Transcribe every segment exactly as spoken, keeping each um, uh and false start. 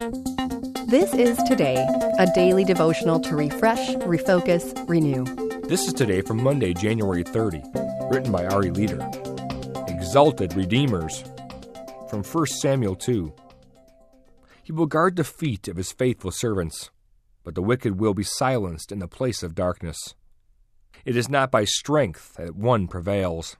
This is Today, a daily devotional to refresh, refocus, renew. This is Today from Monday, January thirtieth, written by Ari Leader. Exalted Redeemers, from First Samuel two. He will guard the feet of his faithful servants, but the wicked will be silenced in the place of darkness. It is not by strength that one prevails.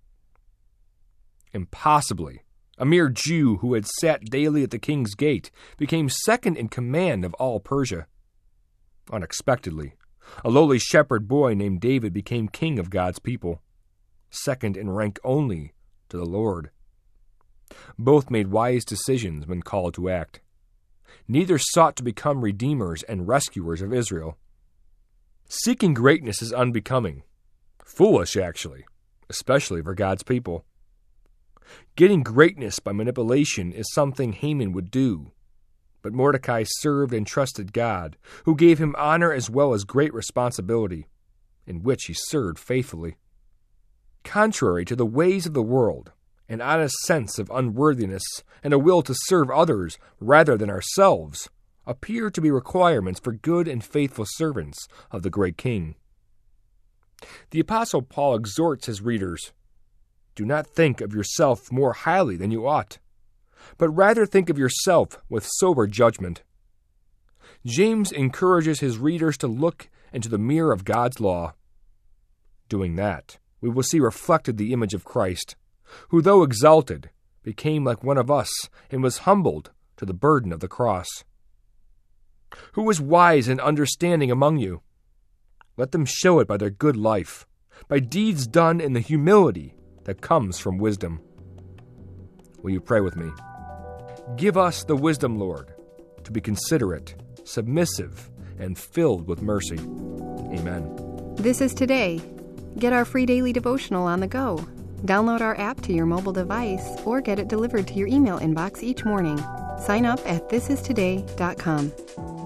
Impossibly, a mere Jew who had sat daily at the king's gate became second in command of all Persia. Unexpectedly, a lowly shepherd boy named David became king of God's people, second in rank only to the Lord. Both made wise decisions when called to act. Neither sought to become redeemers and rescuers of Israel. Seeking greatness is unbecoming, foolish actually, especially for God's people. Getting greatness by manipulation is something Haman would do, but Mordecai served and trusted God, who gave him honor as well as great responsibility, in which he served faithfully. Contrary to the ways of the world, an honest sense of unworthiness and a will to serve others rather than ourselves appear to be requirements for good and faithful servants of the great King. The Apostle Paul exhorts his readers, "Do not think of yourself more highly than you ought, but rather think of yourself with sober judgment." James encourages his readers to look into the mirror of God's law. Doing that, we will see reflected the image of Christ, who, though exalted, became like one of us and was humbled to the burden of the cross. Who is wise and understanding among you? Let them show it by their good life, by deeds done in the humility that comes from wisdom. Will you pray with me? Give us the wisdom, Lord, to be considerate, submissive, and filled with mercy. Amen. This is Today. Get our free daily devotional on the go. Download our app to your mobile device or get it delivered to your email inbox each morning. Sign up at this is today dot com.